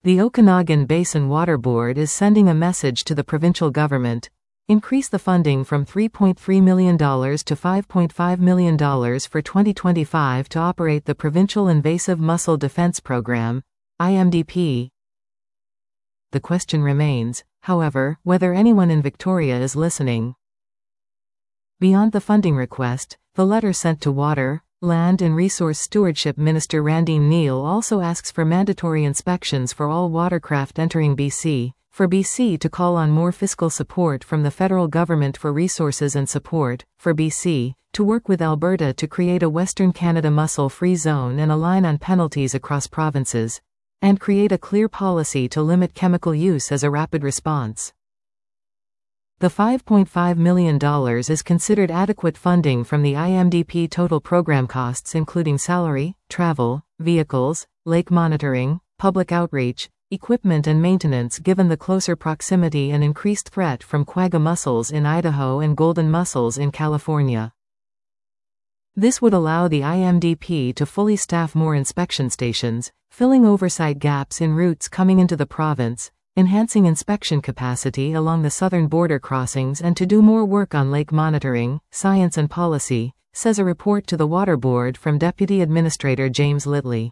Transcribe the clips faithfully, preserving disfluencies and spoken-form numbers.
The Okanagan Basin Water Board is sending a message to the provincial government: increase the funding from three point three million dollars to five point five million dollars for twenty twenty-five to operate the Provincial Invasive Mussel Defense Program, I M D P. The question remains, however, whether anyone in Victoria is listening. Beyond the funding request, the letter sent to Water, Land and Resource Stewardship Minister Randeen Neil also asks for mandatory inspections for all watercraft entering B C, for B C to call on more fiscal support from the federal government for resources and support, for B C to work with Alberta to create a Western Canada mussel-free zone and align on penalties across provinces, and create a clear policy to limit chemical use as a rapid response. The five point five million dollars is considered adequate funding from the I M D P total program costs including salary, travel, vehicles, lake monitoring, public outreach, equipment and maintenance given the closer proximity and increased threat from quagga mussels in Idaho and golden mussels in California. This would allow the I M D P to fully staff more inspection stations, filling oversight gaps in routes coming into the province, enhancing inspection capacity along the southern border crossings and to do more work on lake monitoring, science and policy, says a report to the Water Board from Deputy Administrator James Litley.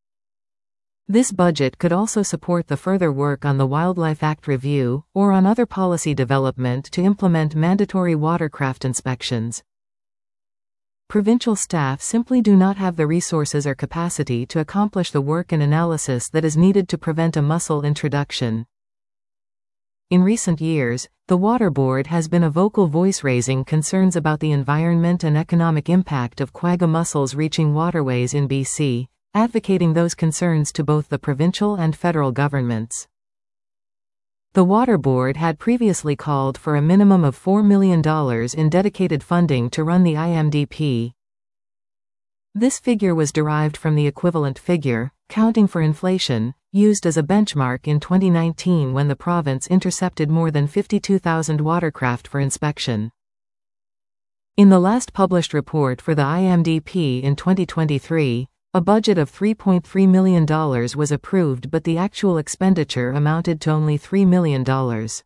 This budget could also support the further work on the Wildlife Act review, or on other policy development to implement mandatory watercraft inspections. Provincial staff simply do not have the resources or capacity to accomplish the work and analysis that is needed to prevent a mussel introduction. In recent years, the Water Board has been a vocal voice raising concerns about the environment and economic impact of quagga mussels reaching waterways in B C, advocating those concerns to both the provincial and federal governments. The Water Board had previously called for a minimum of four million dollars in dedicated funding to run the I M D P. This figure was derived from the equivalent figure, counting for inflation, used as a benchmark in twenty nineteen when the province intercepted more than fifty-two thousand watercraft for inspection. In the last published report for the I M D P in twenty twenty-three, a budget of three point three million dollars was approved, but the actual expenditure amounted to only three million dollars.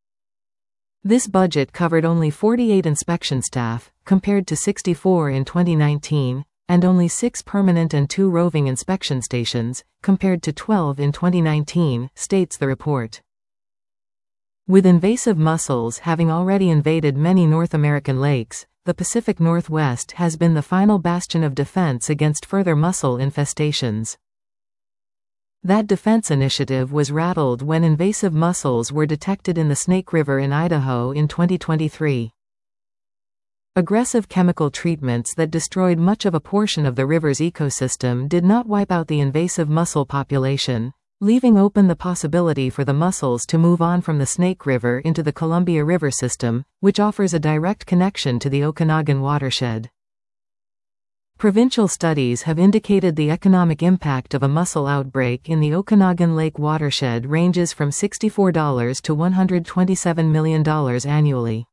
This budget covered only forty-eight inspection staff, compared to sixty-four in twenty nineteen, and only six permanent and two roving inspection stations, compared to twelve in twenty nineteen, states the report. With invasive mussels having already invaded many North American lakes, the Pacific Northwest has been the final bastion of defense against further mussel infestations. That defense initiative was rattled when invasive mussels were detected in the Snake River in Idaho in twenty twenty-three. Aggressive chemical treatments that destroyed much of a portion of the river's ecosystem did not wipe out the invasive mussel population, leaving open the possibility for the mussels to move on from the Snake River into the Columbia River system, which offers a direct connection to the Okanagan watershed. Provincial studies have indicated the economic impact of a mussel outbreak in the Okanagan Lake watershed ranges from sixty-four dollars to one hundred twenty-seven million dollars annually.